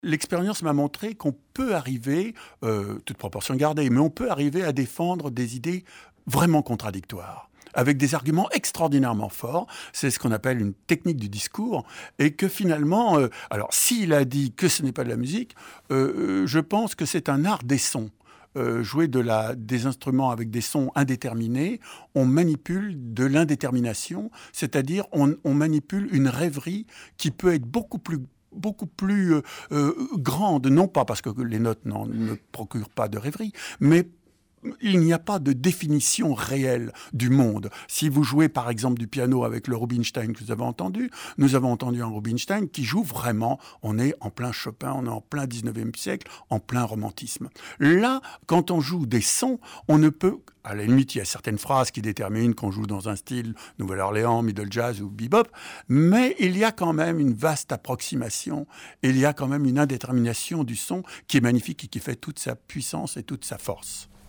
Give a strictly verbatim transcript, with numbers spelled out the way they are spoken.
L'expérience m'a montré qu'on peut arriver, euh, toute proportion gardée, mais on peut arriver à défendre des idées vraiment contradictoires, avec des arguments extraordinairement forts. C'est ce qu'on appelle une technique du discours, et que finalement, euh, alors s'il a dit que ce n'est pas de la musique, euh, je pense que c'est un art des sons. Euh, jouer de la, des instruments avec des sons indéterminés, on manipule de l'indétermination, c'est-à-dire on, on manipule une rêverie qui peut être beaucoup plus beaucoup plus euh, euh, grande, non pas parce que les notes n'en, ne procurent pas de rêverie, mais il n'y a pas de définition réelle du monde. Si vous jouez par exemple du piano avec le Rubinstein que vous avez entendu, nous avons entendu un Rubinstein qui joue vraiment, on est en plein Chopin, on est en plein dix-neuvième siècle, en plein romantisme. Là, quand on joue des sons, on ne peut... À la limite, il y a certaines phrases qui déterminent qu'on joue dans un style Nouvelle-Orléans, Middle Jazz ou Bebop, mais il y a quand même une vaste approximation, il y a quand même une indétermination du son qui est magnifique et qui fait toute sa puissance et toute sa force.